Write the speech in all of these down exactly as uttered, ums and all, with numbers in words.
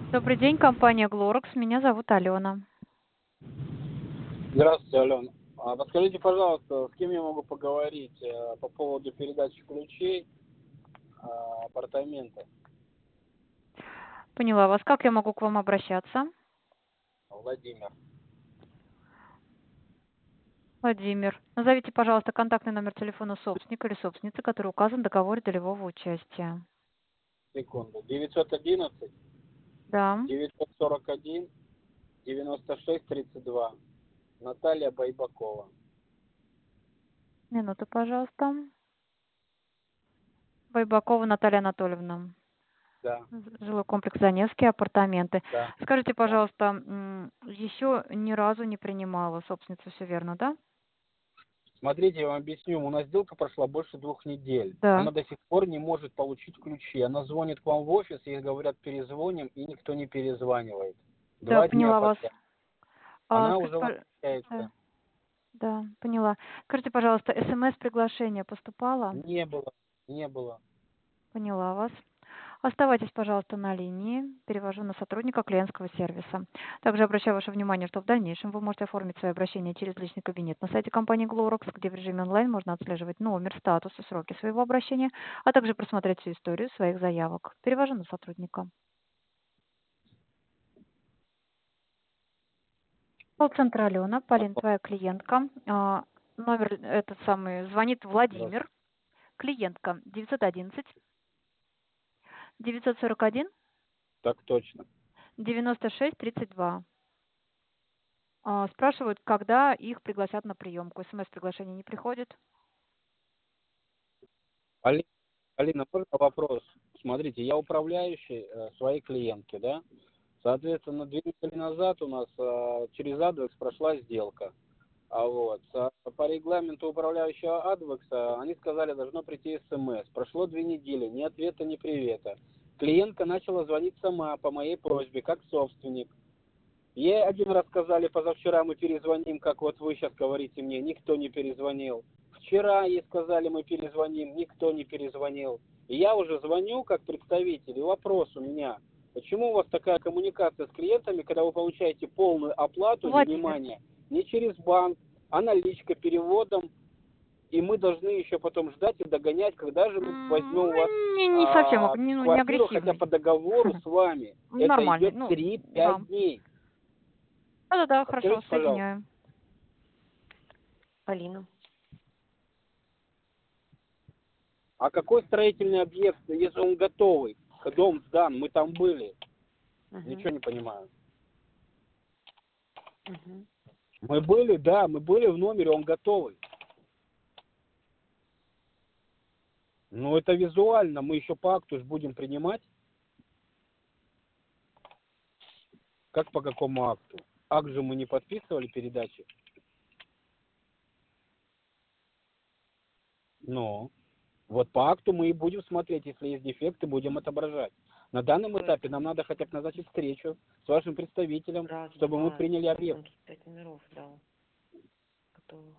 Добрый день, компания Глоракс. Меня зовут Алена. Здравствуйте, Алена. А подскажите, пожалуйста, с кем я могу поговорить э, по поводу передачи ключей э, апартамента? Поняла вас. Как я могу к вам обращаться? Владимир. Владимир. Назовите, пожалуйста, контактный номер телефона собственника или собственницы, который указан в договоре долевого участия. Секунду. девятьсот одиннадцать Да. девятьсот сорок один девяносто шесть тридцать два. Наталья Байбакова. Минуту, пожалуйста. Байбакова Наталья Анатольевна. Да, Жилой комплекс Заневские апартаменты. да, Скажите, да. пожалуйста, м, еще ни разу не принимала собственница, все верно, да? Смотрите, я вам объясню. У нас сделка прошла больше двух недель. Да. Она до сих пор не может получить ключи. Она звонит к вам в офис, ей говорят, перезвоним, и никто не перезванивает. Да, Два дня поняла вас. подряд. А, Она скажите, уже пож- да, возвращается. да, поняла. Скажите, пожалуйста, смс-приглашение поступало? Не было, не было. Поняла вас. Оставайтесь, пожалуйста, на линии. Перевожу на сотрудника клиентского сервиса. Также обращаю ваше внимание, что в дальнейшем вы можете оформить свои обращения через личный кабинет на сайте компании Glorox, где в режиме онлайн можно отслеживать номер, статус и сроки своего обращения, а также просмотреть всю историю своих заявок. Перевожу на сотрудника. Колл-центр Алена, Полин, твоя клиентка. А, номер этот самый, звонит Здравствуйте. Владимир. Клиентка девятьсот одиннадцать девятьсот сорок один Так точно. девяносто шесть тридцать два. А, спрашивают, когда их пригласят на приемку. СМС-приглашение не приходит. Али- Алина, можно вопрос? Смотрите, я управляющий э, своей клиентки, да? Соответственно, две недели назад у нас э, через Адвекс прошла сделка. А вот а по регламенту управляющего Адвекса они сказали, должно прийти СМС. Прошло две недели, ни ответа, ни привета. Клиентка начала звонить сама по моей просьбе, как собственник. Ей один раз сказали, позавчера мы перезвоним, как вот вы сейчас говорите мне, никто не перезвонил. Вчера ей сказали, мы перезвоним, никто не перезвонил. И я уже звоню как представитель, и вопрос у меня, почему у вас такая коммуникация с клиентами, когда вы получаете полную оплату, или, Владимир. внимание, не через банк, а наличка, переводом, и мы должны еще потом ждать и догонять, когда же мы возьмем М, у вас Не, не совсем, а, не, ну, не квартиру, хотя агрессивный. по договору с вами это Нормальный. идет Ну, да. три-пять дней. Да-да-да, хорошо, Подскажите, пожалуйста, соединяю. Полина. а какой строительный объект, если он готовый, дом сдан, мы там были, Угу. ничего не понимаю. Угу. Мы были, да, мы были в номере, он готовый. Но это визуально, мы еще по акту ж будем принимать. Как по какому акту? Акт же мы не подписывали передачи. Но вот по акту мы и будем смотреть, если есть дефекты, будем отображать. На данном этапе нам надо хотя бы назначить встречу с вашим представителем, Раз, чтобы мы два, приняли объект. он тут пять номеров дал, готовых.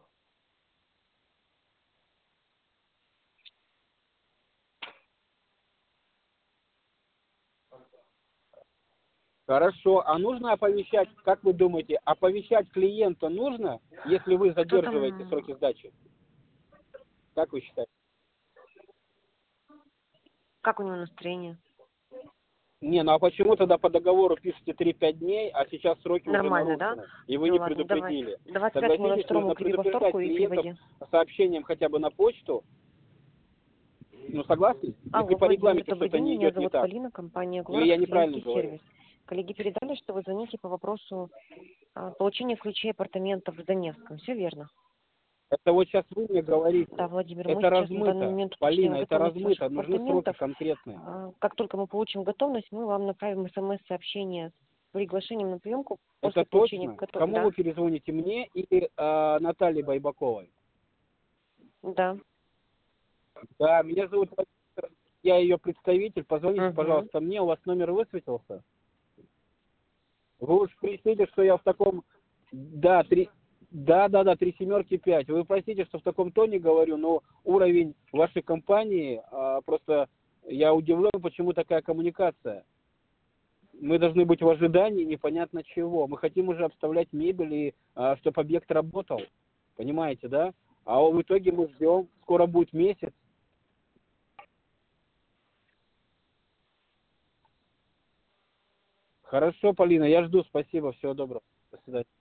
Хорошо, а нужно оповещать, как вы думаете, оповещать клиента нужно, если вы Кто задерживаете там, сроки сдачи? Как вы считаете? как у него настроение? Не, ну а почему тогда по договору пишете три-пять дней, а сейчас сроки уже Нормально, да? нарушены, и вы Все, не ладно, давай. предупредили? двадцать пятому ноль Согласитесь, второму нужно киви предупреждать повторку и клиентов переводи. сообщением хотя бы на почту. Ну, согласны? Если Алло, по Владимир, регламенту добрый что-то день, не меня идет не зовут так. Полина, компания Или Глоракс, я неправильно клиентский говорю? сервис. Коллеги передали, что вы звоните по вопросу а, получения ключей апартаментов в Донецком. Все верно? Это вот сейчас вы мне говорите. Да, Владимир, мы Это сейчас на данный размыто. момент Полина, уточняем это готовность ваших размыто. Нужны сроки апартаментов. конкретные. А, Как только мы получим готовность, мы вам направим смс-сообщение с приглашением на приемку Это после получения точно? готов... Кому Да, вы перезвоните, мне или э, Наталье Байбаковой? да. Да, меня зовут Владимир, я ее представитель. Позвоните, Угу. пожалуйста, мне. У вас номер высветился? Вы уж простите, что я в таком... Да, три... Да, да, да, три семерки пять. Вы простите, что в таком тоне говорю, но уровень вашей компании, а, просто я удивлен, почему такая коммуникация. мы должны быть в ожидании непонятно чего. Мы хотим уже обставлять мебель и а, чтобы объект работал. Понимаете, да? А в итоге мы ждем, скоро будет месяц. Хорошо, Полина, я жду. Спасибо, всего доброго. До свидания.